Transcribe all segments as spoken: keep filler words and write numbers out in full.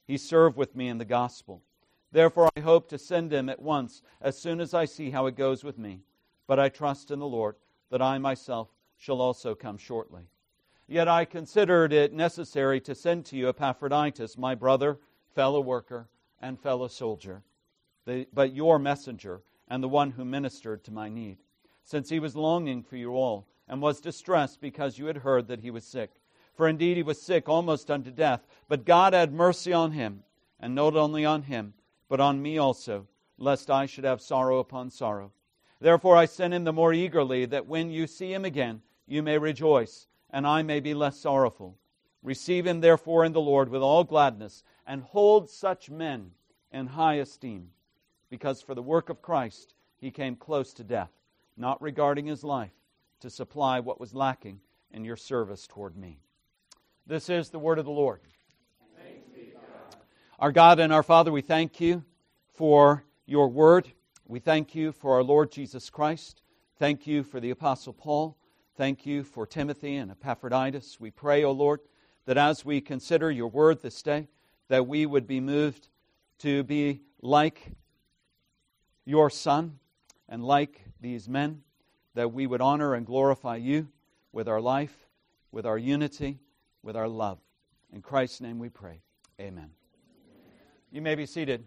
He served with me in the gospel. Therefore I hope to send him at once, as soon as I see how it goes with me. But I trust in the Lord that I myself shall also come shortly. Yet I considered it necessary to send to you Epaphroditus, my brother, fellow worker, and fellow soldier, the, but your messenger, and the one who ministered to my need, since he was longing for you all, and was distressed because you had heard that he was sick. For indeed he was sick almost unto death, but God had mercy on him, and not only on him, but on me also, lest I should have sorrow upon sorrow. Therefore I sent him the more eagerly, that when you see him again, you may rejoice, and I may be less sorrowful. Receive him therefore in the Lord with all gladness, and hold such men in high esteem, because for the work of Christ he came close to death, not regarding his life, to supply what was lacking in your service toward me. This is the word of the Lord. Thanks be to God. Our God and our Father, we thank you for your word. We thank you for our Lord Jesus Christ. Thank you for the Apostle Paul. Thank you for Timothy and Epaphroditus. We pray, O Lord, that as we consider your word this day, that we would be moved to be like your Son and like these men, that we would honor and glorify you with our life, with our unity, with our love. In Christ's name we pray. Amen. You may be seated.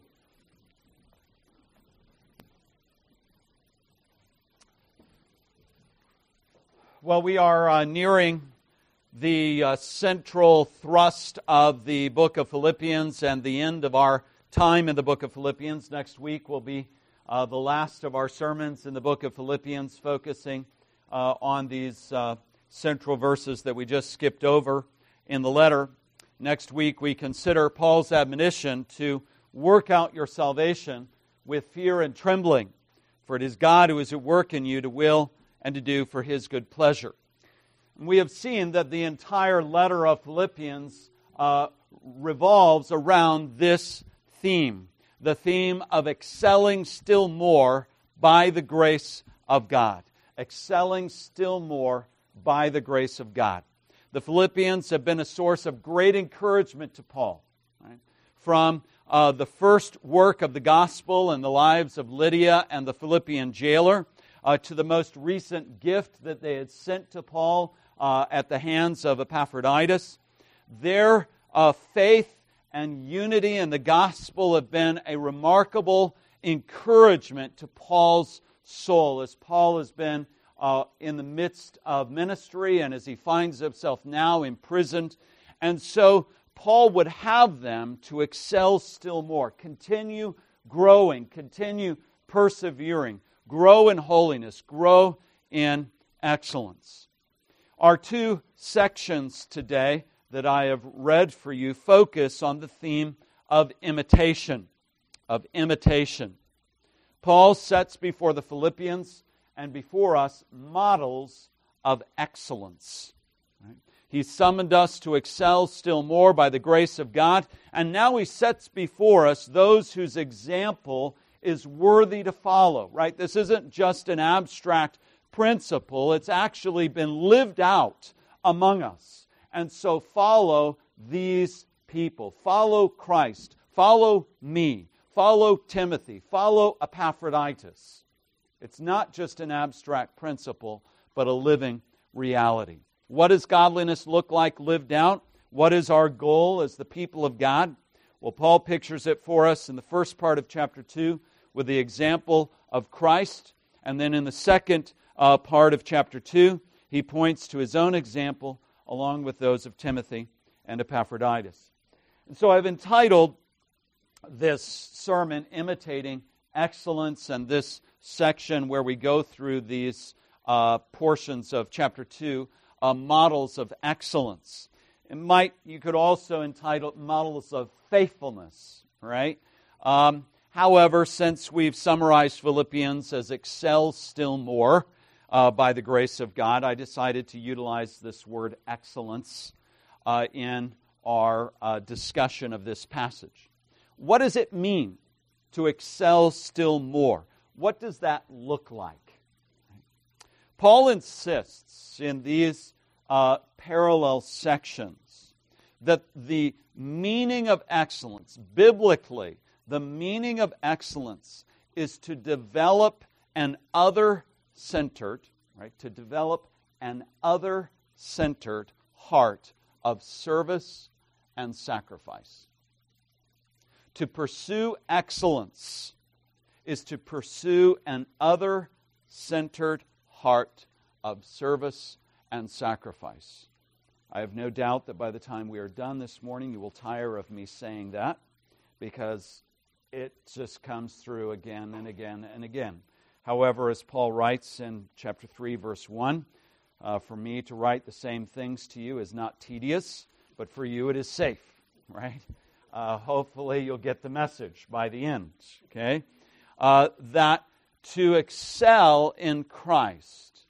Well, we are uh, nearing the uh, central thrust of the book of Philippians and the end of our time in the book of Philippians. Next week will be uh, the last of our sermons in the book of Philippians, focusing uh, on these uh, central verses that we just skipped over in the letter. Next week we consider Paul's admonition to work out your salvation with fear and trembling, for it is God who is at work in you to will and to do for His good pleasure. And we have seen that the entire letter of Philippians uh, revolves around this theme, the theme of excelling still more by the grace of God. Excelling still more by the grace of God. The Philippians have been a source of great encouragement to Paul. Right? From uh, the first work of the gospel in the lives of Lydia and the Philippian jailer, Uh, to the most recent gift that they had sent to Paul uh, at the hands of Epaphroditus. Their uh, faith and unity in the gospel have been a remarkable encouragement to Paul's soul, as Paul has been uh, in the midst of ministry and as he finds himself now imprisoned. And so Paul would have them to excel still more, continue growing, continue persevering, grow in holiness, grow in excellence. Our two sections today that I have read for you focus on the theme of imitation, of imitation. Paul sets before the Philippians and before us models of excellence. He summoned us to excel still more by the grace of God, and now he sets before us those whose example is worthy to follow, right? This isn't just an abstract principle. It's actually been lived out among us. And so follow these people. Follow Christ. Follow me. Follow Timothy. Follow Epaphroditus. It's not just an abstract principle, but a living reality. What does godliness look like lived out? What is our goal as the people of God? Well, Paul pictures it for us in the first part of chapter two with the example of Christ. And then in the second uh, part of chapter two, he points to his own example along with those of Timothy and Epaphroditus. And so I've entitled this sermon, Imitating Excellence, and this section where we go through these uh, portions of chapter two, uh, Models of Excellence. It might, you could also entitle it Models of Faithfulness, right? Um, however, since we've summarized Philippians as excel still more uh, by the grace of God, I decided to utilize this word excellence uh, in our uh, discussion of this passage. What does it mean to excel still more? What does that look like? Paul insists in these uh, parallel sections that the meaning of excellence, biblically, the meaning of excellence is to develop an other-centered, right? To develop an other-centered heart of service and sacrifice. To pursue excellence is to pursue an other-centered heart of service and sacrifice. I have no doubt that by the time we are done this morning, you will tire of me saying that, because it just comes through again and again and again. However, as Paul writes in chapter three, verse one, uh, for me to write the same things to you is not tedious, but for you it is safe, right? Uh, hopefully you'll get the message by the end, okay? Uh, that to excel in Christ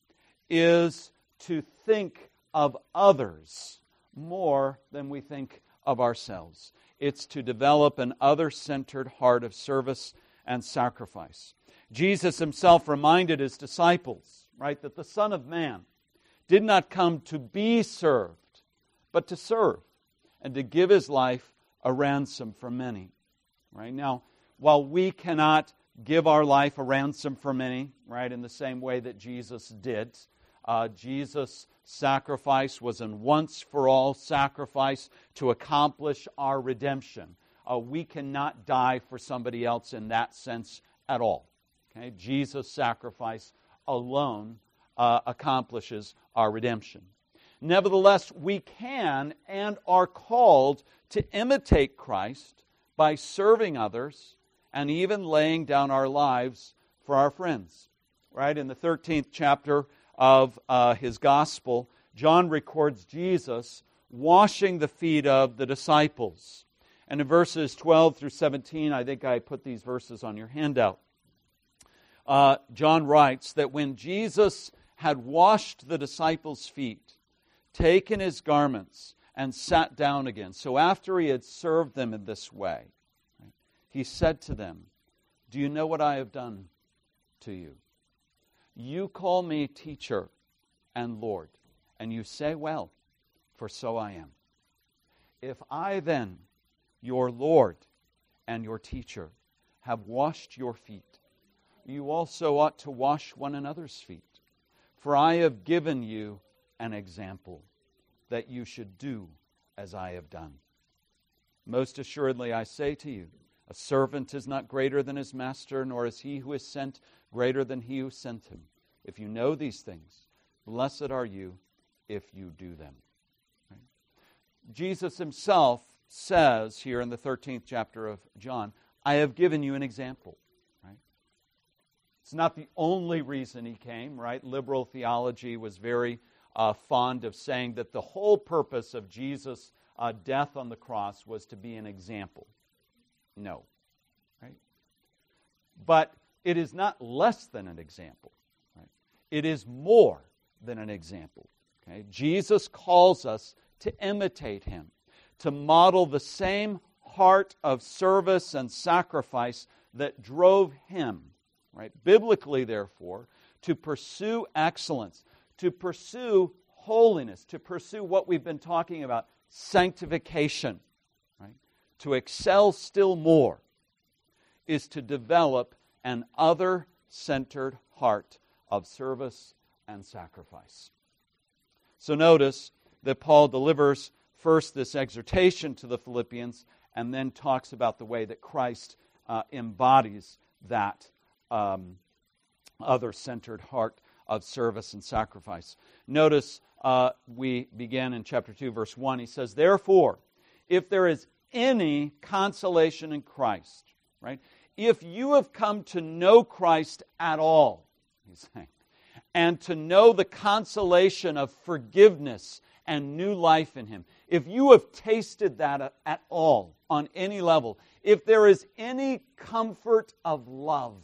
is to think of others more than we think of ourselves. It's to develop an other-centered heart of service and sacrifice. Jesus himself reminded his disciples, right, that the Son of Man did not come to be served, but to serve and to give his life a ransom for many. Right? Now, while we cannot give our life a ransom for many, right, in the same way that Jesus did, uh, Jesus' sacrifice was a once-for-all sacrifice to accomplish our redemption. Uh, we cannot die for somebody else in that sense at all. Okay? Jesus' sacrifice alone uh, accomplishes our redemption. Nevertheless, we can and are called to imitate Christ by serving others and even laying down our lives for our friends. Right? In the thirteenth chapter of uh, his gospel, John records Jesus washing the feet of the disciples. And in verses twelve through seventeen, I think I put these verses on your handout. Uh, John writes that when Jesus had washed the disciples' feet, taken his garments, and sat down again. So after he had served them in this way, right, he said to them, "Do you know what I have done to you? You call me teacher and Lord, and you say, well, for so I am. If I then, your Lord and your teacher, have washed your feet, you also ought to wash one another's feet. For I have given you an example, that you should do as I have done. Most assuredly I say to you, a servant is not greater than his master, nor is he who is sent greater than he who sent him. If you know these things, blessed are you if you do them." Right? Jesus himself says here in the thirteenth chapter of John, I have given you an example. Right? It's not the only reason he came, right? Liberal theology was very uh, fond of saying that the whole purpose of Jesus' uh, death on the cross was to be an example. No. Right? But it is not less than an example. Right? It is more than an example. Okay? Jesus calls us to imitate him, to model the same heart of service and sacrifice that drove him. Right? Biblically, therefore, to pursue excellence, to pursue holiness, to pursue what we've been talking about, sanctification, right? To excel still more is to develop an other-centered heart of service and sacrifice. So notice that Paul delivers first this exhortation to the Philippians and then talks about the way that Christ uh, embodies that um, other-centered heart of service and sacrifice. Notice uh, we begin in chapter two, verse one. He says, "Therefore, if there is any consolation in Christ," right? If you have come to know Christ at all, he's saying, and to know the consolation of forgiveness and new life in him, if you have tasted that at all, on any level, if there is any comfort of love,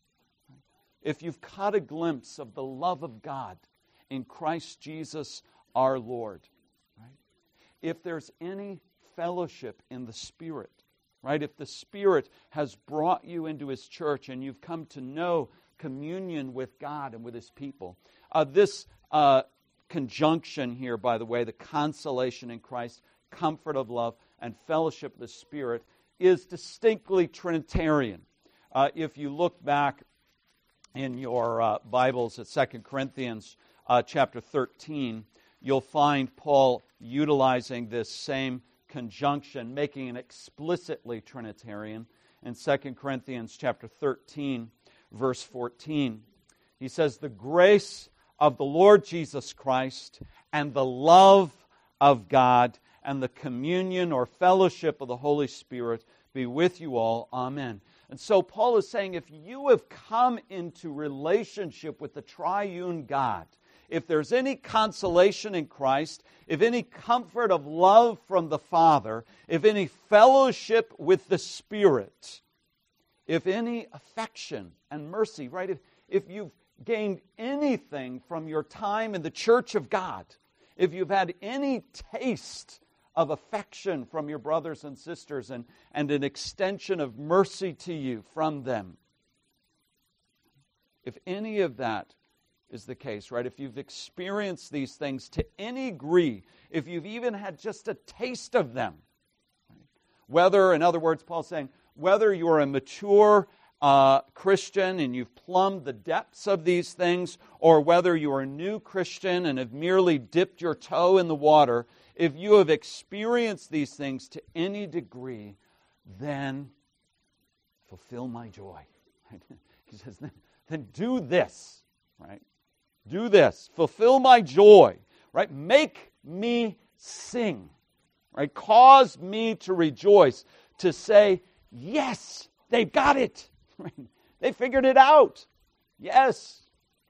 if you've caught a glimpse of the love of God in Christ Jesus our Lord, right? If there's any fellowship in the Spirit, right? If the Spirit has brought you into His church and you've come to know communion with God and with His people, uh, this uh, conjunction here, by the way, the consolation in Christ, comfort of love, and fellowship of the Spirit is distinctly Trinitarian. Uh, if you look back in your uh, Bibles at Second Corinthians uh, chapter thirteen, you'll find Paul utilizing this same conjunction, making it explicitly Trinitarian. In Second Corinthians chapter thirteen, verse fourteen, he says, "The grace of the Lord Jesus Christ and the love of God and the communion or fellowship of the Holy Spirit be with you all. Amen." And so Paul is saying, if you have come into relationship with the triune God, if there's any consolation in Christ, if any comfort of love from the Father, if any fellowship with the Spirit, if any affection and mercy, right? If, if you've gained anything from your time in the church of God, if you've had any taste of affection from your brothers and sisters and, and an extension of mercy to you from them, if any of that is the case, right? If you've experienced these things to any degree, if you've even had just a taste of them, right? Whether, in other words, Paul's saying, whether you're a mature uh, Christian and you've plumbed the depths of these things, or whether you're a new Christian and have merely dipped your toe in the water, if you have experienced these things to any degree, then fulfill my joy. Right? He says, then, then do this, right? Do this. Fulfill my joy, right? Make me sing, right? Cause me to rejoice, to say, yes, they've got it. Right? They figured it out. Yes.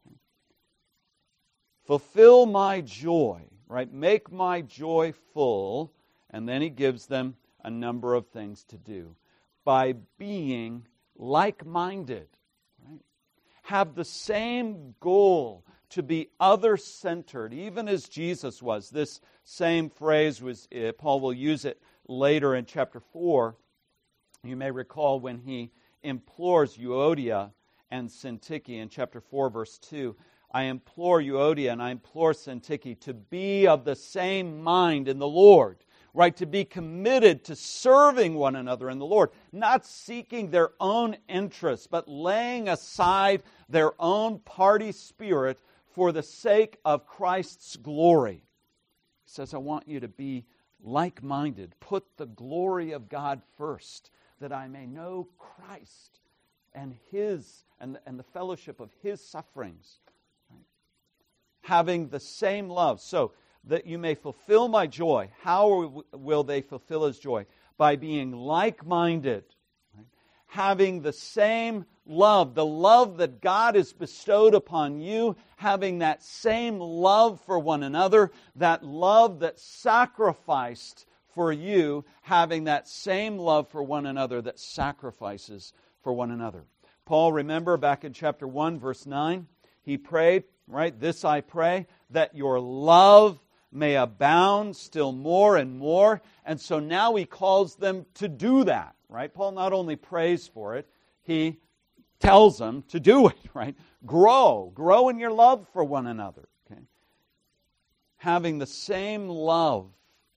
Fulfill my joy, right? Make my joy full. And then he gives them a number of things to do. By being like-minded, right? Have the same goal, to be other-centered, even as Jesus was. This same phrase, was uh, Paul will use it later in chapter four. You may recall when he implores Euodia and Syntyche in chapter four, verse two. I implore Euodia and I implore Syntyche to be of the same mind in the Lord. Right, to be committed to serving one another in the Lord, not seeking their own interests, but laying aside their own party spirit for the sake of Christ's glory. He says, I want you to be like-minded. Put the glory of God first, that I may know Christ and His and, and the fellowship of His sufferings. Right? Having the same love. So, that you may fulfill my joy. How will they fulfill His joy? By being like-minded, right? Having the same love, the love that God has bestowed upon you, having that same love for one another, that love that sacrificed for you, having that same love for one another that sacrifices for one another. Paul, remember back in chapter one, verse nine, he prayed, right, this I pray, that your love may abound still more and more. And so now he calls them to do that, right? Paul not only prays for it, he tells them to do it, right? Grow. Grow in your love for one another, okay? Having the same love.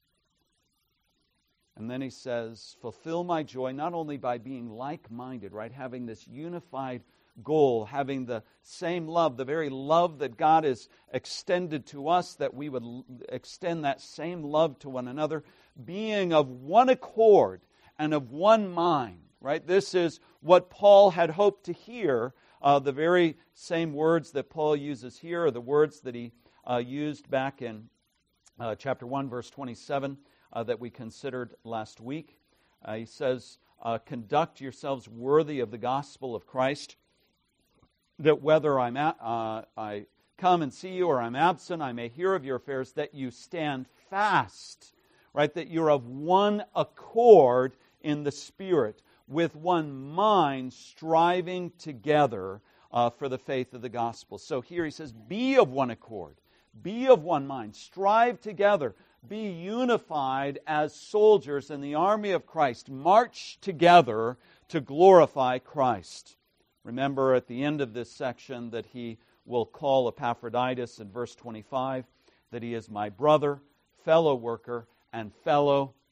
And then he says, fulfill my joy not only by being like-minded, right? Having this unified goal, having the same love, the very love that God has extended to us, that we would extend that same love to one another, being of one accord and of one mind, right? This is what Paul had hoped to hear. Uh, the very same words that Paul uses here are the words that he uh, used back in uh, chapter one, verse twenty-seven, uh, that we considered last week. Uh, he says, uh, conduct yourselves worthy of the gospel of Christ, that whether I'm at, uh, I come and see you or I'm absent, I may hear of your affairs, that you stand fast, right? That you're of one accord in the Spirit, with one mind striving together uh, for the faith of the gospel. So here he says, be of one accord, be of one mind, strive together, be unified as soldiers in the army of Christ, march together to glorify Christ. Remember at the end of this section that he will call Epaphroditus in verse twenty-five, that he is my brother, fellow worker, and fellow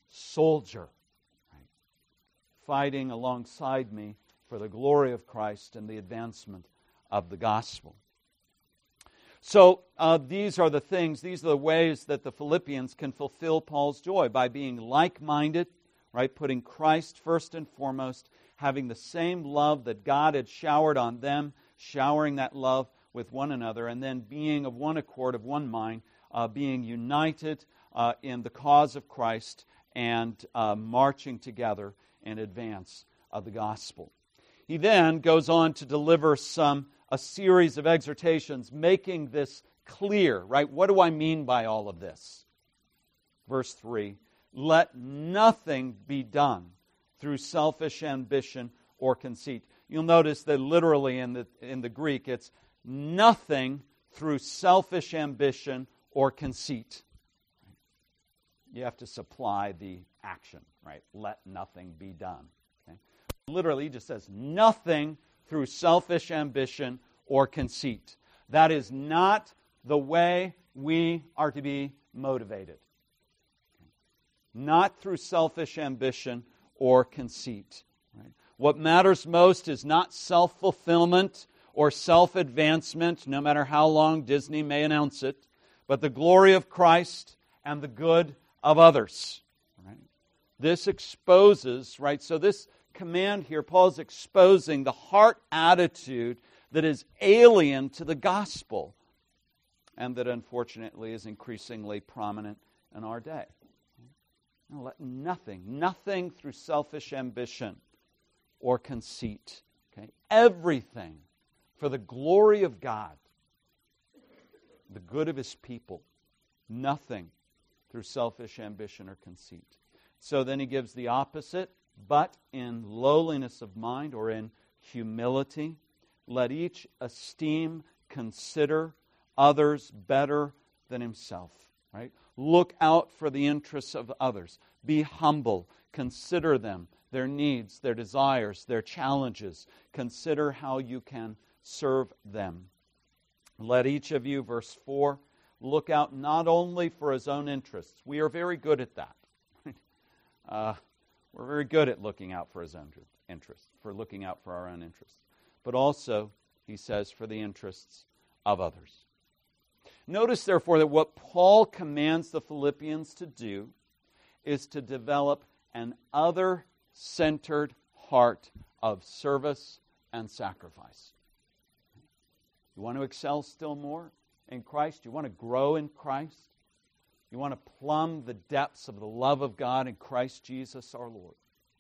soldier, right? Fighting alongside me for the glory of Christ and the advancement of the gospel. So uh, these are the things, these are the ways that the Philippians can fulfill Paul's joy, by being like-minded, right, putting Christ first and foremost, having the same love that God had showered on them, showering that love with one another, and then being of one accord, of one mind, uh, being united uh, in the cause of Christ, and uh, marching together in advance of the gospel. He then goes on to deliver some a series of exhortations, making this clear, right? What do I mean by all of this? Verse three, let nothing be done through selfish ambition or conceit. You'll notice that literally in the in the Greek, it's nothing through selfish ambition or conceit. You have to supply the action, right? Let nothing be done. Okay? Literally, he just says nothing through selfish ambition or conceit. That is not the way we are to be motivated. Not through selfish ambition or conceit. Right? What matters most is not self-fulfillment or self-advancement, no matter how long Disney may announce it, but the glory of Christ and the good of others. Right? This exposes, right? So this command here, Paul is exposing the heart attitude that is alien to the gospel, and that unfortunately is increasingly prominent in our day. Now, let nothing, nothing through selfish ambition or conceit. Okay? Everything for the glory of God, the good of His people. Nothing through selfish ambition or conceit. So then he gives the opposite, but in lowliness of mind, or in humility, let each esteem, consider others better than himself. Right? Look out for the interests of others. Be humble. Consider them, their needs, their desires, their challenges. Consider how you can serve them. Let each of you, verse four, look out not only for his own interests. We are very good at that. uh, we're very good at looking out for his own interests, for looking out for our own interests. But also, he says, for the interests of others. Notice, therefore, that what Paul commands the Philippians to do is to develop an other-centered heart of service and sacrifice. You want to excel still more in Christ? You want to grow in Christ? You want to plumb the depths of the love of God in Christ Jesus our Lord?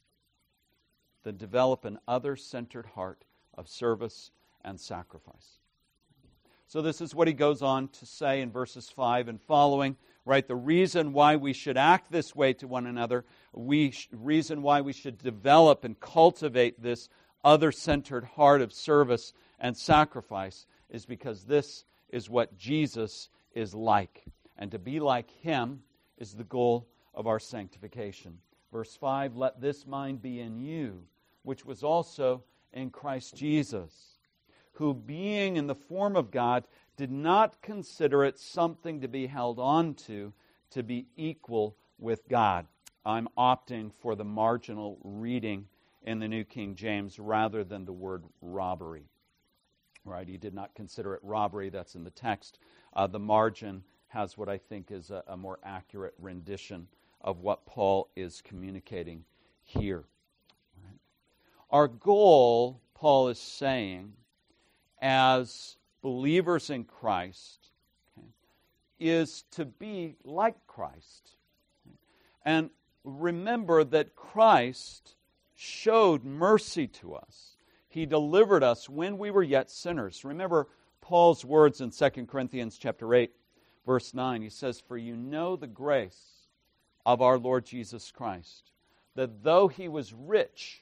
Then develop an other-centered heart of service and sacrifice. So this is what he goes on to say in verses five and following, right? The reason why we should act this way to one another, we sh- reason why we should develop and cultivate this other-centered heart of service and sacrifice is because this is what Jesus is like. And to be like Him is the goal of our sanctification. Verse five, let this mind be in you, which was also in Christ Jesus, who being in the form of God did not consider it something to be held on to, to be equal with God. I'm opting for the marginal reading in the New King James rather than the word robbery. Right? He did not consider it robbery. That's in the text. Uh, the margin has what I think is a, a more accurate rendition of what Paul is communicating here. Right? Our goal, Paul is saying, as believers in Christ, okay, is to be like Christ. And remember that Christ showed mercy to us. He delivered us when we were yet sinners. Remember Paul's words in Second Corinthians chapter eight, verse nine. He says, for you know the grace of our Lord Jesus Christ, that though He was rich,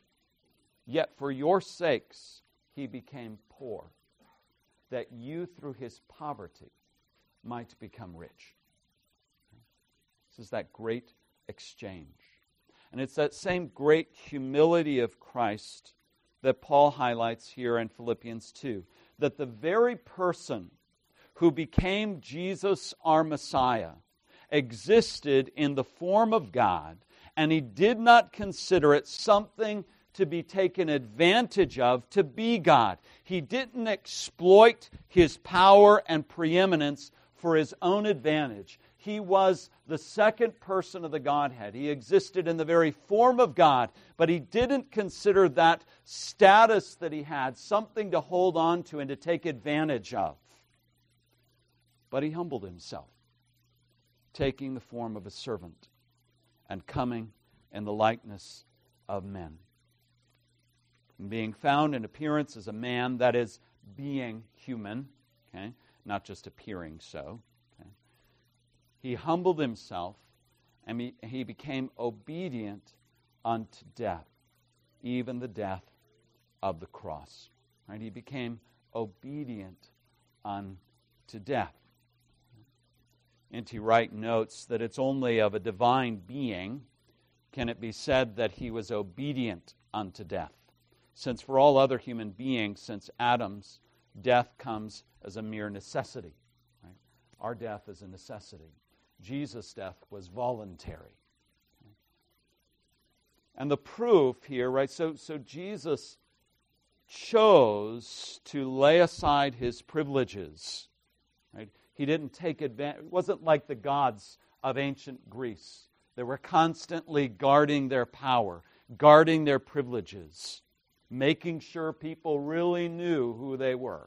yet for your sakes He became poor, that you through His poverty might become rich. This is that great exchange. And it's that same great humility of Christ that Paul highlights here in Philippians two. That the very person who became Jesus our Messiah existed in the form of God, and he did not consider it something to be taken advantage of to be God. He didn't exploit his power and preeminence for his own advantage. He was the second person of the Godhead. He existed in the very form of God, but he didn't consider that status that he had something to hold on to and to take advantage of. But he humbled himself, taking the form of a servant and coming in the likeness of men. And being found in appearance as a man, that is, being human, okay, not just appearing so. Okay. He humbled himself, and he, he became obedient unto death, even the death of the cross. Right? He became obedient unto death. N T Wright notes that it's only of a divine being can it be said that he was obedient unto death. Since for all other human beings, since Adam's, death comes as a mere necessity. Right? Our death is a necessity. Jesus' death was voluntary. And the proof here, right, so, so Jesus chose to lay aside his privileges. Right? He didn't take advantage. It wasn't like the gods of ancient Greece. They were constantly guarding their power, guarding their privileges, making sure people really knew who they were.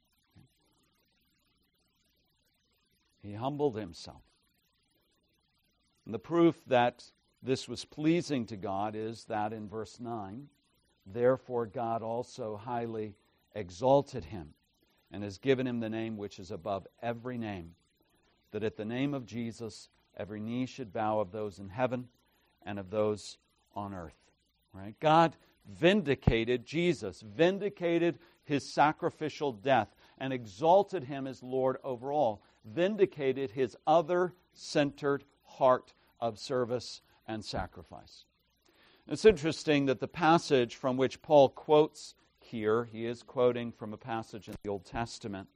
He humbled himself. And the proof that this was pleasing to God is that in verse nine, therefore God also highly exalted him and has given him the name which is above every name, that at the name of Jesus every knee should bow, of those in heaven and of those on earth. Right? God vindicated Jesus, vindicated his sacrificial death, and exalted him as Lord over all, vindicated his other-centered heart of service and sacrifice. It's interesting that the passage from which Paul quotes here, he is quoting from a passage in the Old Testament.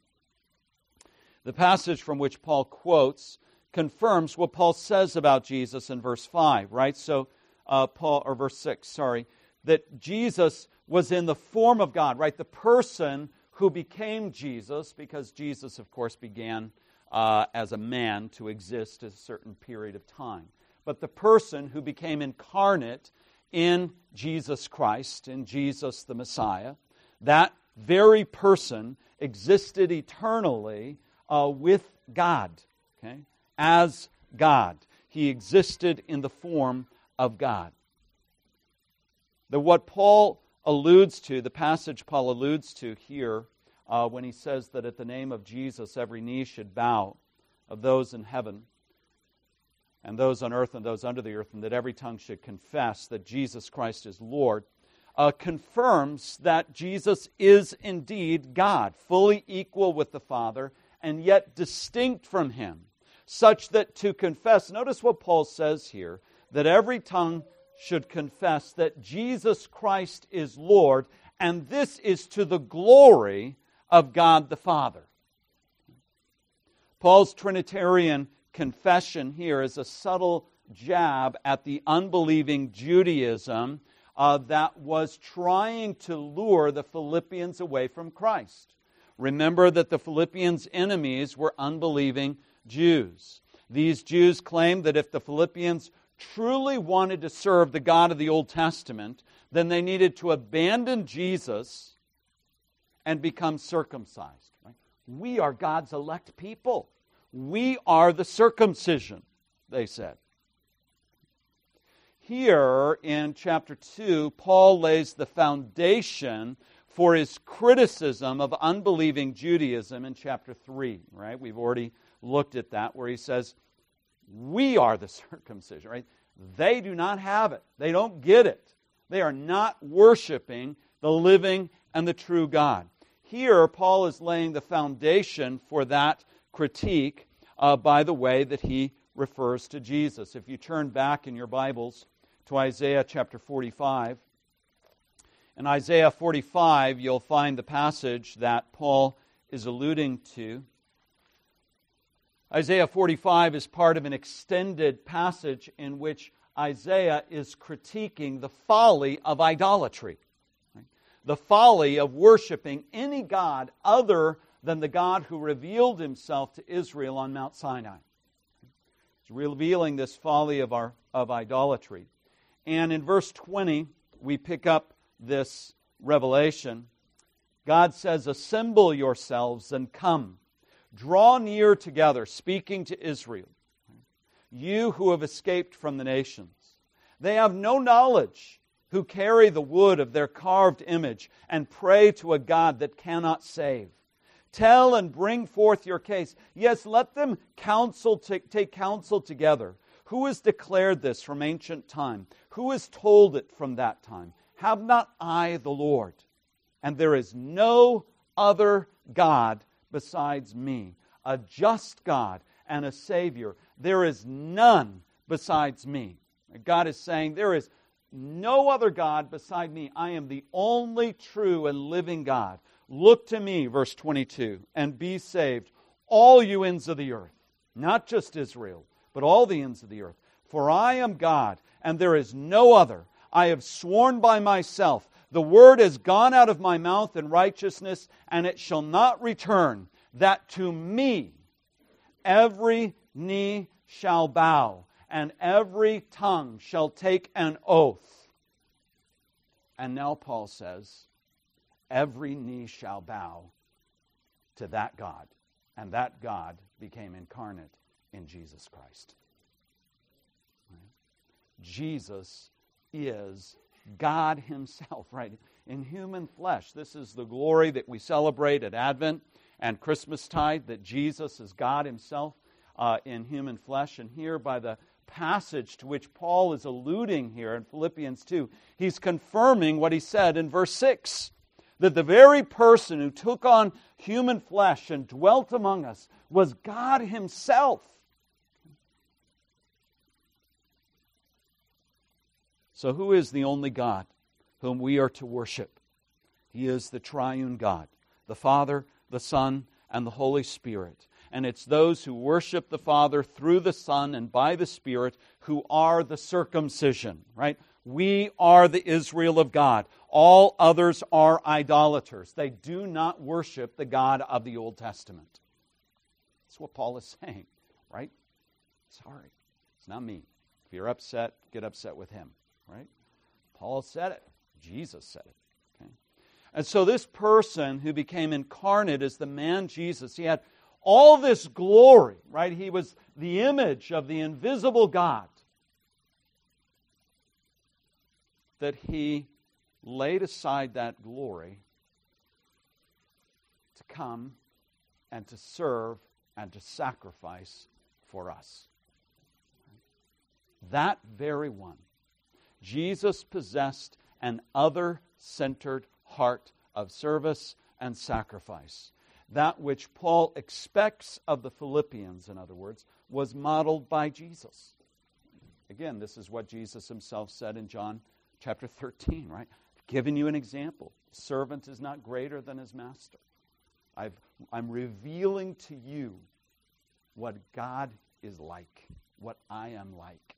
The passage from which Paul quotes confirms what Paul says about Jesus in verse five, right? So, uh, Paul, or verse six, sorry, that Jesus was in the form of God, right? The person who became Jesus, because Jesus, of course, began uh, as a man to exist at a certain period of time. But the person who became incarnate in Jesus Christ, in Jesus the Messiah, that very person existed eternally uh, with God, okay, as God. He existed in the form of God. The what Paul alludes to, the passage Paul alludes to here, uh, when he says that at the name of Jesus every knee should bow, of those in heaven and those on earth and those under the earth, and that every tongue should confess that Jesus Christ is Lord, uh, confirms that Jesus is indeed God, fully equal with the Father, and yet distinct from Him, such that to confess, notice what Paul says here, that every tongue should confess that Jesus Christ is Lord, and this is to the glory of God the Father. Paul's Trinitarian confession here is a subtle jab at the unbelieving Judaism uh, that was trying to lure the Philippians away from Christ. Remember that the Philippians' enemies were unbelieving Jews. These Jews claimed that if the Philippians truly wanted to serve the God of the Old Testament, then they needed to abandon Jesus and become circumcised. Right? We are God's elect people. We are the circumcision, they said. Here in chapter two, Paul lays the foundation for his criticism of unbelieving Judaism in chapter three. Right? We've already looked at that, where he says, we are the circumcision, right? They do not have it. They don't get it. They are not worshiping the living and the true God. Here, Paul is laying the foundation for that critique uh, by the way that he refers to Jesus. If you turn back in your Bibles to Isaiah chapter forty-five, in Isaiah forty-five, you'll find the passage that Paul is alluding to. Isaiah forty-five is part of an extended passage in which Isaiah is critiquing the folly of idolatry, right? The folly of worshiping any god other than the God who revealed himself to Israel on Mount Sinai. He's revealing this folly of our of idolatry. And in verse twenty, we pick up this revelation. God says, "Assemble yourselves and come. Draw near together," speaking to Israel. "You who have escaped from the nations. They have no knowledge who carry the wood of their carved image and pray to a God that cannot save. Tell and bring forth your case. Yes, let them counsel to, take counsel together. Who has declared this from ancient time? Who has told it from that time? Have not I the Lord? And there is no other God besides me, a just God and a Savior. There is none besides me." God is saying, there is no other God beside me. I am the only true and living God. Look to me, verse twenty-two, and be saved, all you ends of the earth. Not just Israel, but all the ends of the earth. For I am God, and there is no other. I have sworn by myself, the word has gone out of my mouth in righteousness, and it shall not return, that to me every knee shall bow, and every tongue shall take an oath. And now Paul says, every knee shall bow to that God. And that God became incarnate in Jesus Christ. Right? Jesus is God Himself, right? In human flesh. This is the glory that we celebrate at Advent and Christmastide, that Jesus is God Himself uh, in human flesh. And here, by the passage to which Paul is alluding here in Philippians two, he's confirming what he said in verse six, that the very person who took on human flesh and dwelt among us was God Himself. So who is the only God whom we are to worship? He is the triune God, the Father, the Son, and the Holy Spirit. And it's those who worship the Father through the Son and by the Spirit who are the circumcision, right? We are the Israel of God. All others are idolaters. They do not worship the God of the Old Testament. That's what Paul is saying, right? Sorry, it's not me. If you're upset, get upset with him, right? Paul said it. Jesus said it. Okay? And so this person who became incarnate is the man Jesus. He had all this glory, right? He was the image of the invisible God. That He laid aside that glory to come and to serve and to sacrifice for us. That very one. Jesus possessed an other-centered heart of service and sacrifice. That which Paul expects of the Philippians, in other words, was modeled by Jesus. Again, this is what Jesus Himself said in John chapter thirteen, right? I've given you an example. Servant is not greater than his master. I've, I'm revealing to you what God is like, what I am like.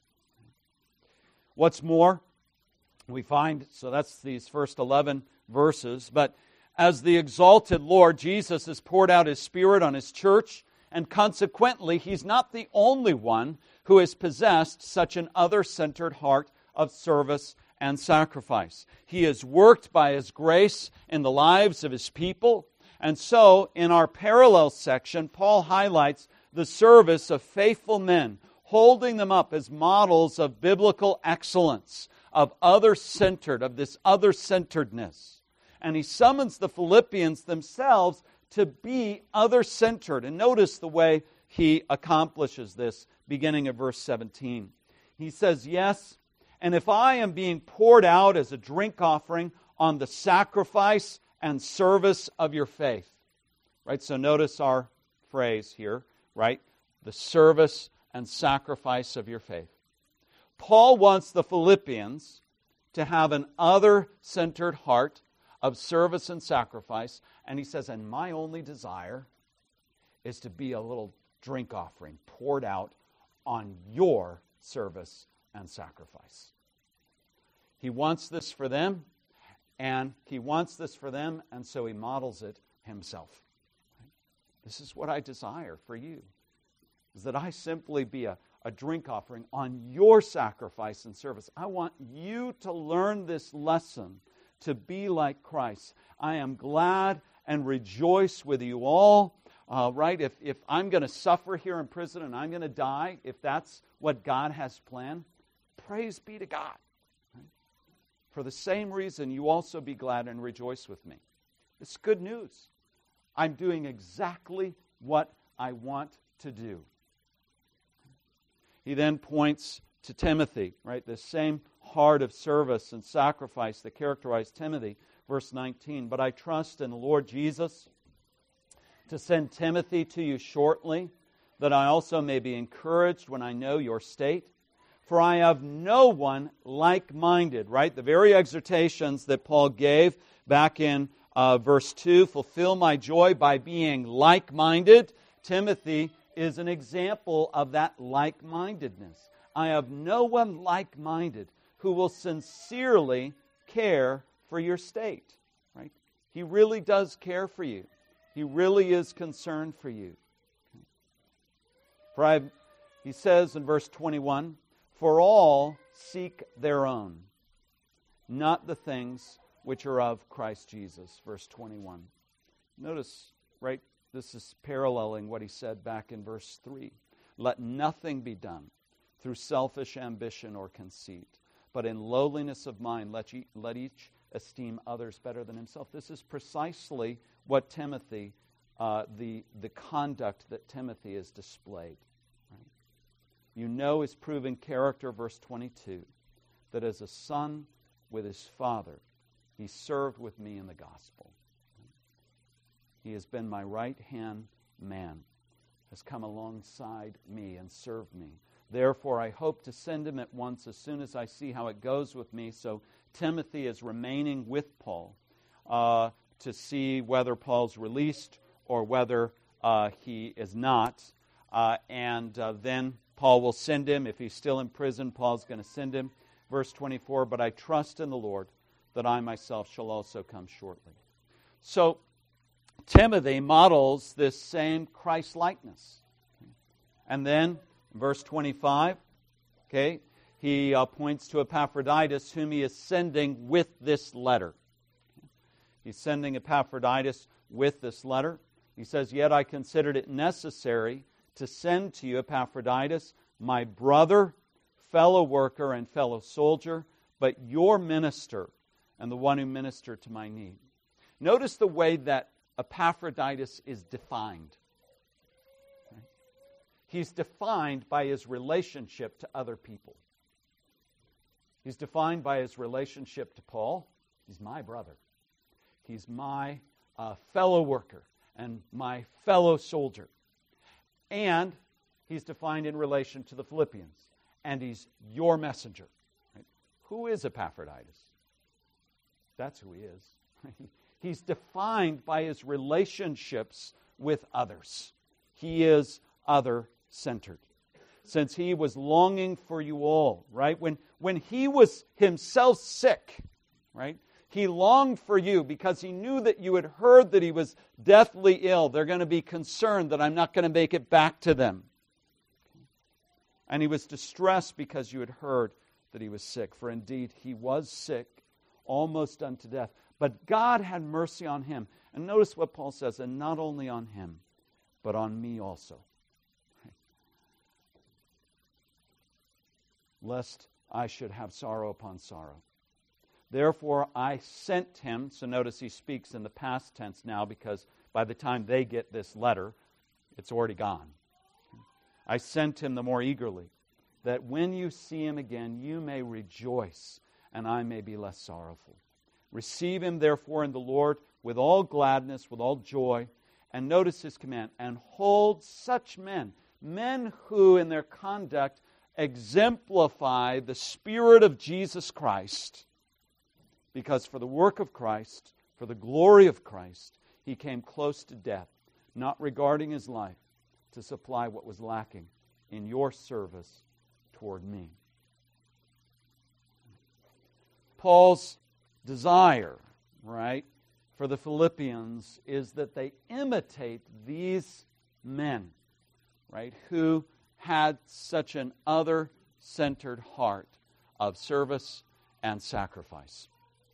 What's more, we find, so that's these first eleven verses, but as the exalted Lord, Jesus has poured out His Spirit on His church, and consequently, He's not the only one who has possessed such an other-centered heart of service and sacrifice. He is worked by His grace in the lives of His people, and so in our parallel section, Paul highlights the service of faithful men, holding them up as models of biblical excellence, of other-centered, of this other-centeredness. And he summons the Philippians themselves to be other-centered. And notice the way he accomplishes this, beginning at verse seventeen. He says, yes, and if I am being poured out as a drink offering on the sacrifice and service of your faith. Right, so notice our phrase here, right? The service and sacrifice of your faith. Paul wants the Philippians to have an other-centered heart of service and sacrifice, and he says, and my only desire is to be a little drink offering poured out on your service and sacrifice. He wants this for them, and he wants this for them, and so he models it himself. This is what I desire for you, is that I simply be a, a drink offering on your sacrifice and service. I want you to learn this lesson, to be like Christ. I am glad and rejoice with you all. Uh, right? If, if I'm going to suffer here in prison and I'm going to die, if that's what God has planned, praise be to God. Right? For the same reason, you also be glad and rejoice with me. It's good news. I'm doing exactly what I want to do. He then points to Timothy, right? The same heart of service and sacrifice that characterized Timothy. Verse nineteen, but I trust in the Lord Jesus to send Timothy to you shortly, that I also may be encouraged when I know your state. For I have no one like-minded, right? The very exhortations that Paul gave back in uh, verse two, fulfill my joy by being like-minded. Timothy is an example of that like-mindedness. I have no one like-minded who will sincerely care for your state, right? He really does care for you. He really is concerned for you. For I, he says in verse twenty-one, for all seek their own, not the things which are of Christ Jesus. Verse twenty-one. Notice, right, this is paralleling what he said back in verse three. Let nothing be done through selfish ambition or conceit, but in lowliness of mind let, ye, let each esteem others better than himself. This is precisely what Timothy, uh, the, the conduct that Timothy has displayed. Right? You know his proven character, verse twenty-two, that as a son with his father, he served with me in the gospel. He has been my right-hand man, has come alongside me and served me. Therefore, I hope to send him at once as soon as I see how it goes with me. So Timothy is remaining with Paul uh, to see whether Paul's released or whether uh, he is not. Uh, and uh, then Paul will send him. If he's still in prison, Paul's going to send him. Verse twenty-four, but I trust in the Lord that I myself shall also come shortly. So Timothy models this same Christ-likeness. And then, verse twenty-five, okay, he uh, points to Epaphroditus, whom he is sending with this letter. He's sending Epaphroditus with this letter. He says, yet I considered it necessary to send to you Epaphroditus, my brother, fellow worker, and fellow soldier, but your minister, and the one who ministered to my need. Notice the way that Epaphroditus is defined. Right? He's defined by his relationship to other people. He's defined by his relationship to Paul. He's my brother. He's my uh, fellow worker and my fellow soldier. And he's defined in relation to the Philippians. And he's your messenger. Right? Who is Epaphroditus? That's who he is. He's defined by his relationships with others. He is other-centered. Since he was longing for you all, right? When, when he was himself sick, right? He longed for you because he knew that you had heard that he was deathly ill. They're going to be concerned that I'm not going to make it back to them. And he was distressed because you had heard that he was sick. For indeed, he was sick, almost unto death. But God had mercy on him. And notice what Paul says, and not only on him, but on me also. Right? Lest I should have sorrow upon sorrow. Therefore I sent him, so notice he speaks in the past tense now, because by the time they get this letter, it's already gone. I sent him the more eagerly, that when you see him again, you may rejoice, and I may be less sorrowful. Receive him, therefore, in the Lord with all gladness, with all joy. And notice his command, and hold such men, men who in their conduct exemplify the Spirit of Jesus Christ. Because for the work of Christ, for the glory of Christ, he came close to death, not regarding his life, to supply what was lacking in your service toward me. Paul's desire, right, for the Philippians is that they imitate these men, right, who had such an other-centered heart of service and sacrifice.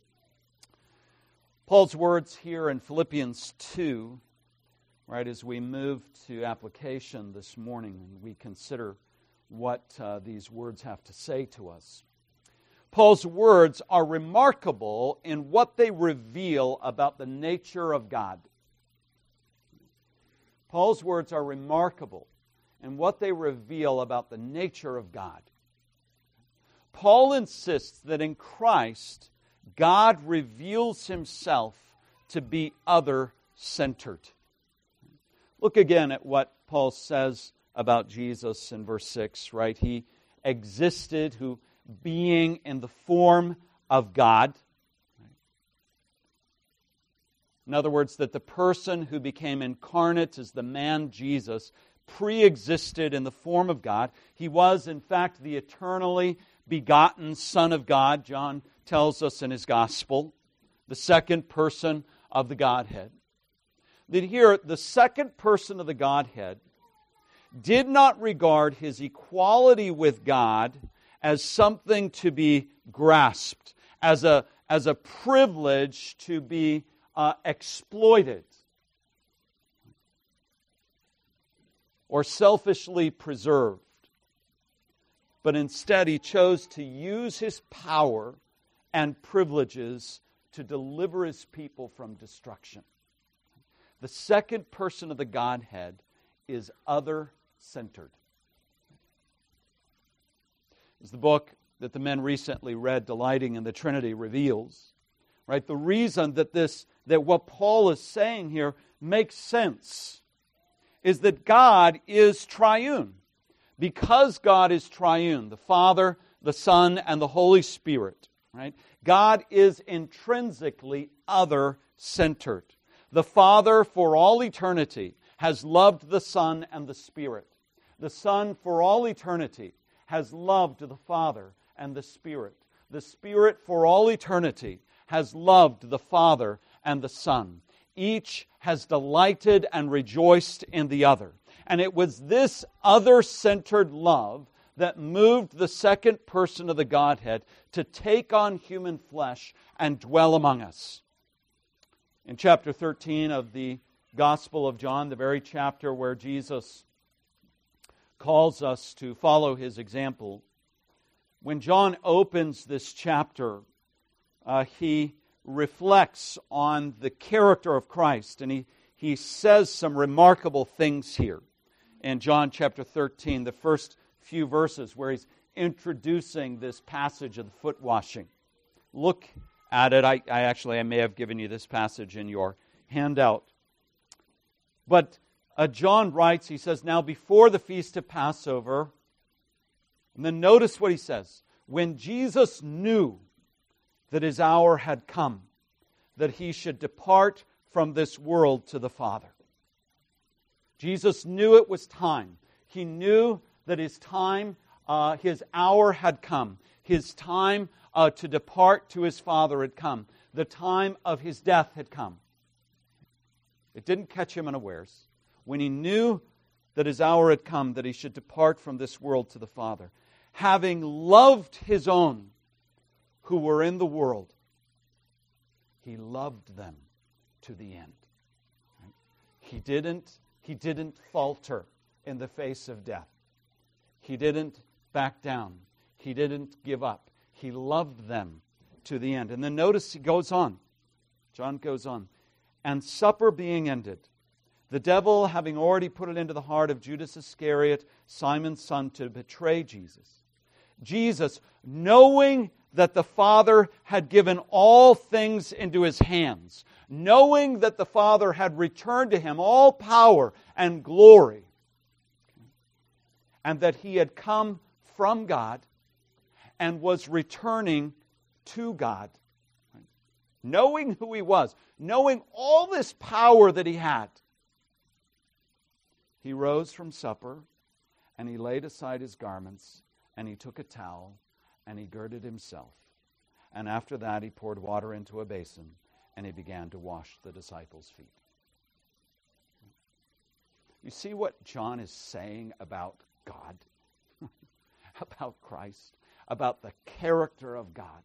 Paul's words here in Philippians two, right, as we move to application this morning and we consider what uh, these words have to say to us. Paul's words are remarkable in what they reveal about the nature of God. Paul's words are remarkable in what they reveal about the nature of God. Paul insists that in Christ, God reveals Himself to be other-centered. Look again at what Paul says about Jesus in verse six, right? He existed, who being in the form of God. In other words, that the person who became incarnate as the man Jesus pre-existed in the form of God. He was, in fact, the eternally begotten Son of God, John tells us in his Gospel, the second person of the Godhead. That here, the second person of the Godhead did not regard His equality with God as something to be grasped, as a, as a privilege to be uh, exploited or selfishly preserved. But instead, He chose to use His power and privileges to deliver His people from destruction. The second person of the Godhead is other-centered. As the book that the men recently read, Delighting in the Trinity, reveals, right, the reason that this, that what Paul is saying here makes sense is that God is triune. Because God is triune, the Father, the Son, and the Holy Spirit, right? God is intrinsically other-centered. The Father, for all eternity, has loved the Son and the Spirit. The Son, for all eternity, has loved the Father and the Spirit. The Spirit, for all eternity, has loved the Father and the Son. Each has delighted and rejoiced in the other. And it was this other-centered love that moved the second person of the Godhead to take on human flesh and dwell among us. In chapter thirteen of the Gospel of John, the very chapter where Jesus calls us to follow His example, when John opens this chapter, uh, he reflects on the character of Christ, and he, he says some remarkable things here. In John chapter thirteen, the first few verses where He's introducing this passage of the foot washing. Look at it. I, I actually, I may have given you this passage in your handout. But uh, John writes, he says, now before the feast of Passover, and then notice what he says, when Jesus knew that His hour had come, that He should depart from this world to the Father. Jesus knew it was time. He knew that His time, uh, His hour had come. His time uh, to depart to His Father had come. The time of His death had come. It didn't catch Him unawares. When He knew that His hour had come, that He should depart from this world to the Father, having loved His own who were in the world, He loved them to the end. He didn't, he didn't falter in the face of death. He didn't back down. He didn't give up. He loved them to the end. And then notice he goes on. John goes on. And supper being ended, the devil having already put it into the heart of Judas Iscariot, Simon's son, to betray Jesus. Jesus, knowing that the Father had given all things into His hands, knowing that the Father had returned to Him all power and glory, and that He had come from God and was returning to God, knowing who He was, knowing all this power that He had, He rose from supper, and he laid aside his garments, and he took a towel, and he girded himself. And after that he poured water into a basin, and he began to wash the disciples' feet. You see what John is saying about God, about Christ, about the character of God.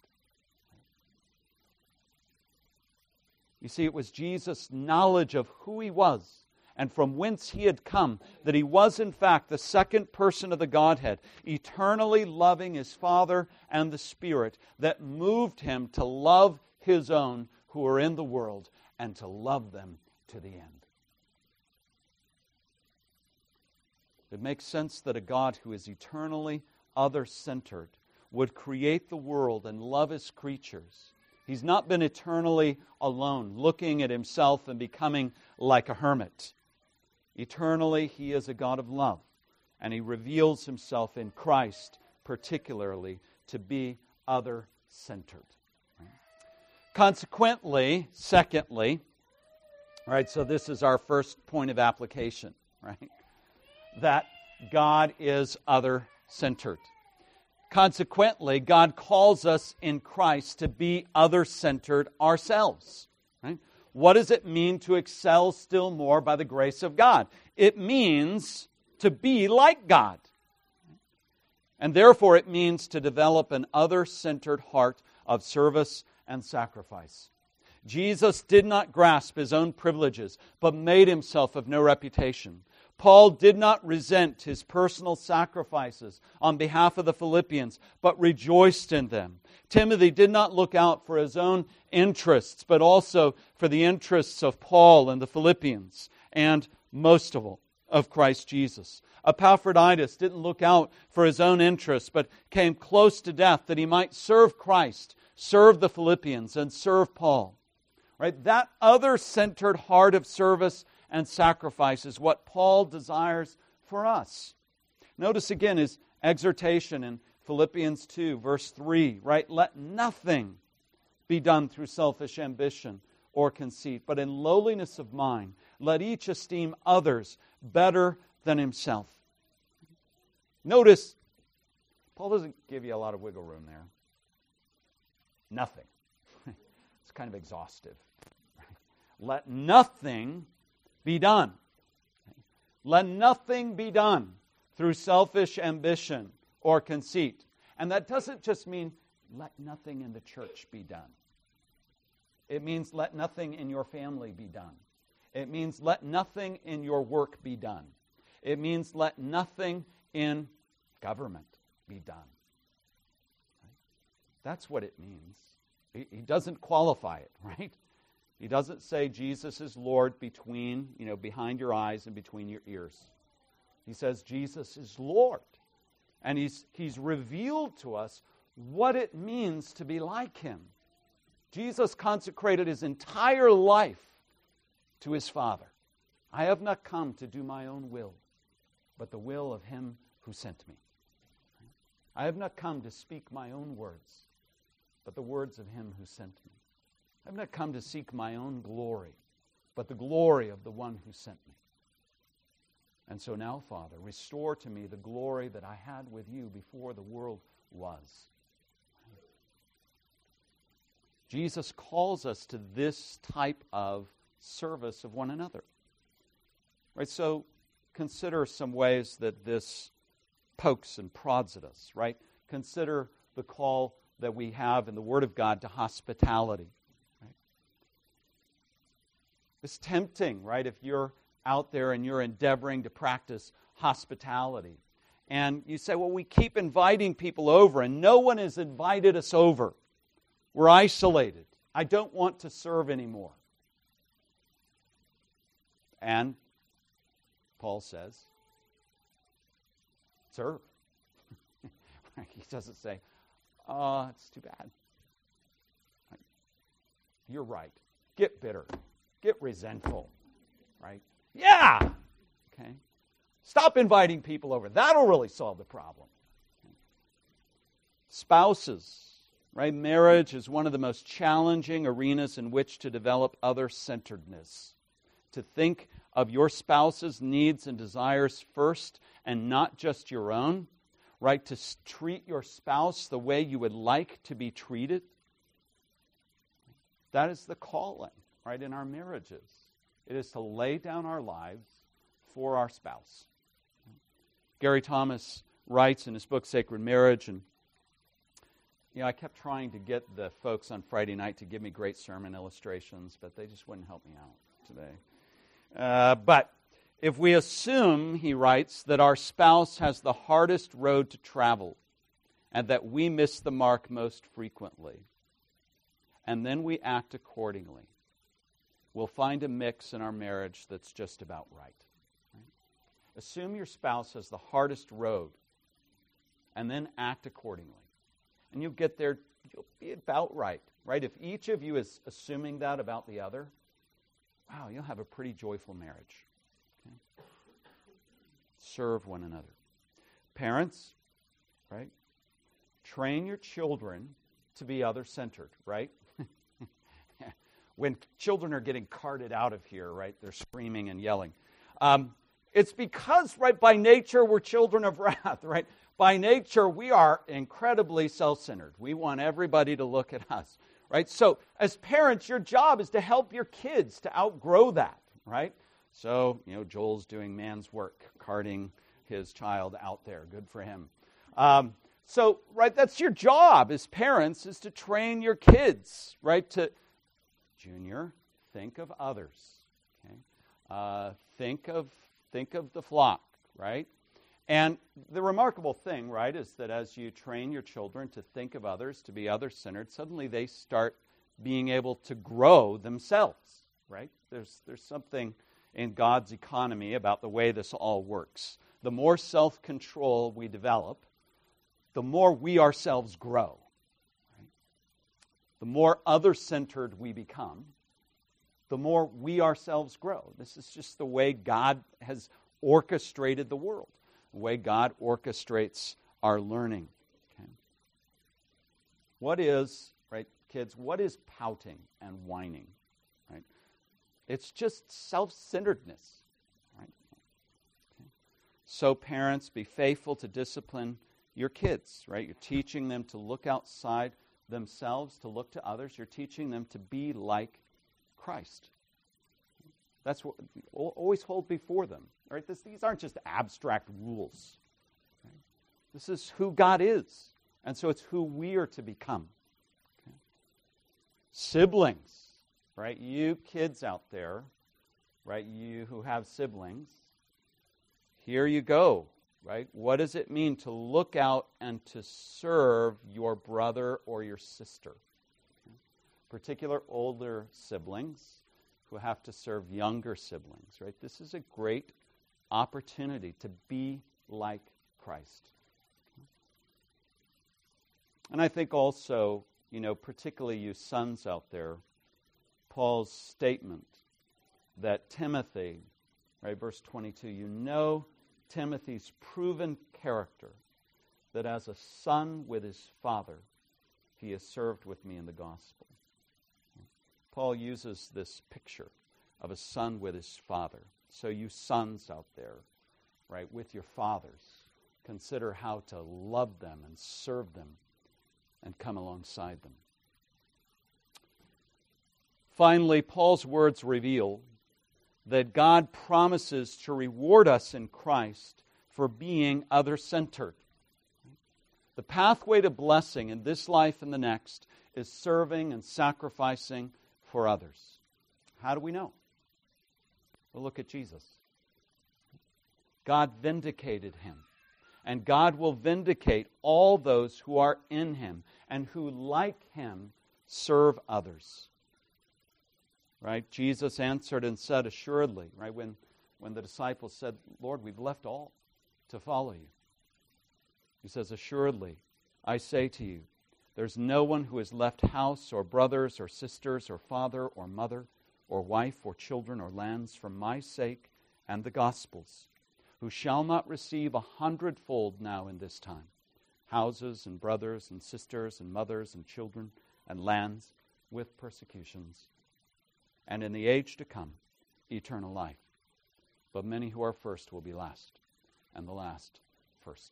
You see, it was Jesus' knowledge of who he was and from whence he had come, that he was in fact the second person of the Godhead, eternally loving his Father and the Spirit, that moved him to love his own who are in the world and to love them to the end. It makes sense that a God who is eternally other-centered would create the world and love his creatures. He's not been eternally alone, looking at himself and becoming like a hermit. Eternally, he is a God of love, and he reveals himself in Christ, particularly, to be other-centered. Consequently, secondly, all right, so this is our first point of application, right? That God is other-centered. Consequently, God calls us in Christ to be other-centered ourselves. Right? What does it mean to excel still more by the grace of God? It means to be like God. And therefore it means to develop an other-centered heart of service and sacrifice. Jesus did not grasp his own privileges, but made himself of no reputation. Paul did not resent his personal sacrifices on behalf of the Philippians, but rejoiced in them. Timothy did not look out for his own interests, but also for the interests of Paul and the Philippians, and most of all, of Christ Jesus. Epaphroditus didn't look out for his own interests, but came close to death that he might serve Christ, serve the Philippians, and serve Paul. Right? That other-centered heart of service and sacrifice is what Paul desires for us. Notice again his exhortation in Philippians two, verse three, right? Let nothing be done through selfish ambition or conceit, but in lowliness of mind, let each esteem others better than himself. Notice, Paul doesn't give you a lot of wiggle room there. Nothing. It's kind of exhaustive. Let nothing be done. Let nothing be done through selfish ambition or conceit. And that doesn't just mean let nothing in the church be done. It means let nothing in your family be done. It means let nothing in your work be done. It means let nothing in government be done. That's what it means. He doesn't qualify it, right? He doesn't say Jesus is Lord between, you know, behind your eyes and between your ears. He says Jesus is Lord. And he's, he's revealed to us what it means to be like him. Jesus consecrated his entire life to his Father. I have not come to do my own will, but the will of him who sent me. I have not come to speak my own words, but the words of him who sent me. I have not come to seek my own glory, but the glory of the one who sent me. And so now, Father, restore to me the glory that I had with you before the world was. Jesus calls us to this type of service of one another. Right? So consider some ways that this pokes and prods at us, right? Consider the call that we have in the Word of God to hospitality. Right? It's tempting, right, if you're out there and you're endeavoring to practice hospitality. And you say, well, we keep inviting people over, and no one has invited us over. We're isolated. I don't want to serve anymore. And Paul says, serve. He doesn't say, oh, it's too bad. You're right. Get bitter. Get resentful. Right? Yeah! Okay? Stop inviting people over. That'll really solve the problem. Okay. Spouses. Right? Marriage is one of the most challenging arenas in which to develop other-centeredness. To think of your spouse's needs and desires first and not just your own, right? To treat your spouse the way you would like to be treated. That is the calling, right, in our marriages. It is to lay down our lives for our spouse. Gary Thomas writes in his book, Sacred Marriage, and you know, I kept trying to get the folks on Friday night to give me great sermon illustrations, but they just wouldn't help me out today. Uh, but if we assume, he writes, that our spouse has the hardest road to travel and that we miss the mark most frequently, and then we act accordingly, we'll find a mix in our marriage that's just about right. right? Assume your spouse has the hardest road and then act accordingly. And you'll get there, you'll be about right, right? If each of you is assuming that about the other, wow, you'll have a pretty joyful marriage. Okay? Serve one another. Parents, right? Train your children to be other-centered, right? When children are getting carted out of here, right, they're screaming and yelling. Um, it's because, right, by nature, we're children of wrath, right? By nature, we are incredibly self-centered. We want everybody to look at us, right? So, as parents, your job is to help your kids to outgrow that, right? So, you know, Joel's doing man's work, carting his child out there. Good for him. Um, so, right, that's your job as parents, is to train your kids, right, to... Junior, think of others. Okay, uh, think of think of the flock, right? And the remarkable thing, right, is that as you train your children to think of others, to be other-centered, suddenly they start being able to grow themselves, right? There's there's something in God's economy about the way this all works. The more self-control we develop, the more we ourselves grow. The more other-centered we become, the more we ourselves grow. This is just the way God has orchestrated the world, the way God orchestrates our learning. Okay? What is, right, kids, what is pouting and whining? Right? It's just self-centeredness. Right? Okay. So parents, be faithful to discipline your kids, right? You're teaching them to look outside themselves, to look to others. You're teaching them to be like Christ. That's what always hold before them. Right? This, these aren't just abstract rules. Right? This is who God is, and so it's who we are to become. Okay? Siblings, right? You kids out there, right? You who have siblings, here you go. Right? What does it mean to look out and to serve your brother or your sister? Okay. Particular older siblings who have to serve younger siblings, right? This is a great opportunity to be like Christ. Okay. And I think also, you know, particularly you sons out there, Paul's statement that Timothy, right, verse twenty-two, you know Timothy's proven character, that as a son with his father, he has served with me in the gospel. Paul uses this picture of a son with his father. So you sons out there, right, with your fathers, consider how to love them and serve them and come alongside them. Finally, Paul's words reveal that God promises to reward us in Christ for being other-centered. The pathway to blessing in this life and the next is serving and sacrificing for others. How do we know? Well, look at Jesus. God vindicated him, and God will vindicate all those who are in him and who, like him, serve others. Right? Jesus answered and said, assuredly, right, when, when the disciples said, Lord, we've left all to follow you. He says, assuredly, I say to you, there's no one who has left house or brothers or sisters or father or mother or wife or children or lands for my sake and the gospel's, who shall not receive a hundredfold now in this time, houses and brothers and sisters and mothers and children and lands with persecutions, and in the age to come, eternal life. but many who are first will be last, and the last first.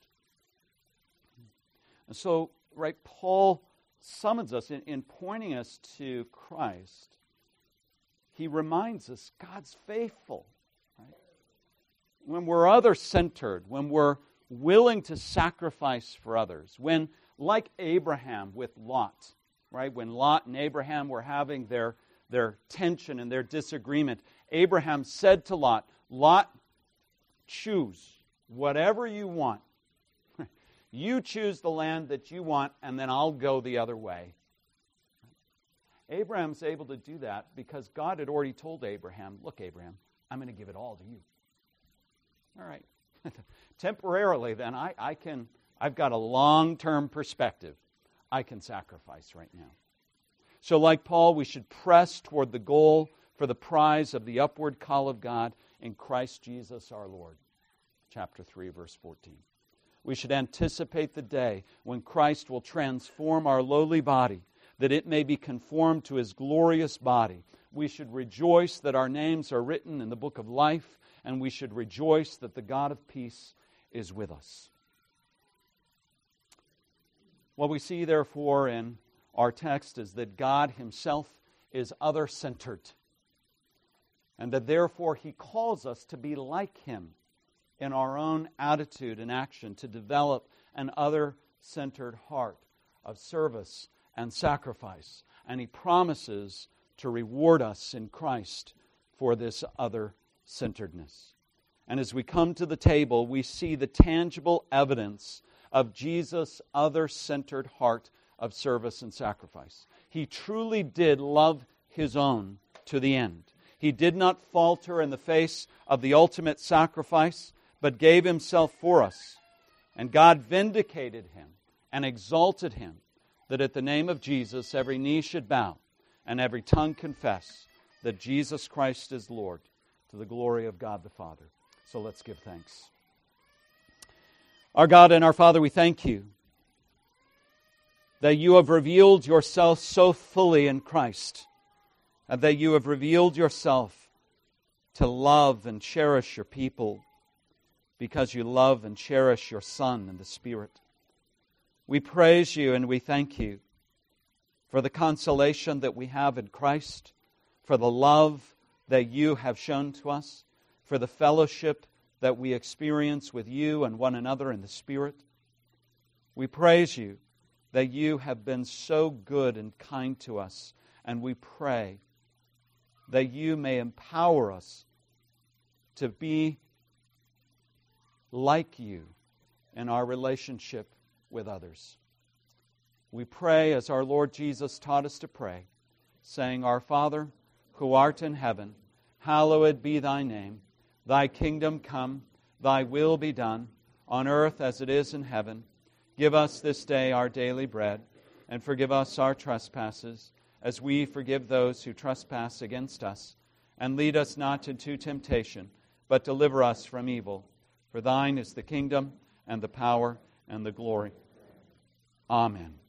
And so, right, Paul summons us in, in pointing us to Christ. He reminds us God's faithful. Right? When we're other-centered, when we're willing to sacrifice for others, when, like Abraham with Lot, right? When Lot and Abraham were having their, their tension and their disagreement, Abraham said to Lot, Lot, choose whatever you want. You choose the land that you want, and then I'll go the other way. Abraham's able to do that because God had already told Abraham, look, Abraham, I'm going to give it all to you. All right. Temporarily, then, I, I can, I've got a long-term perspective. I can sacrifice right now. So like Paul, we should press toward the goal for the prize of the upward call of God in Christ Jesus our Lord. Chapter three, verse fourteen. We should anticipate the day when Christ will transform our lowly body, that it may be conformed to His glorious body. We should rejoice that our names are written in the book of life, and we should rejoice that the God of peace is with us. What we see, therefore, in our text is that God Himself is other-centered, and that therefore He calls us to be like Him in our own attitude and action, to develop an other-centered heart of service and sacrifice. And He promises to reward us in Christ for this other-centeredness. And as we come to the table, we see the tangible evidence of Jesus' other-centered heart of service and sacrifice. He truly did love His own to the end. He did not falter in the face of the ultimate sacrifice, but gave Himself for us. And God vindicated Him and exalted Him, that at the name of Jesus every knee should bow and every tongue confess that Jesus Christ is Lord, to the glory of God the Father. So let's give thanks. Our God and our Father, we thank You that You have revealed Yourself so fully in Christ, and that You have revealed Yourself to love and cherish Your people, because You love and cherish Your Son and the Spirit. We praise You and we thank You for the consolation that we have in Christ, for the love that You have shown to us, for the fellowship that we experience with You and one another in the Spirit. We praise You that You have been so good and kind to us, and we pray that You may empower us to be like You in our relationship with others. We pray as our Lord Jesus taught us to pray, saying, Our Father, who art in heaven, hallowed be Thy name. Thy kingdom come, Thy will be done, on earth as it is in heaven. Give us this day our daily bread, and forgive us our trespasses, as we forgive those who trespass against us. And lead us not into temptation, but deliver us from evil. For Thine is the kingdom, and the power, and the glory. Amen.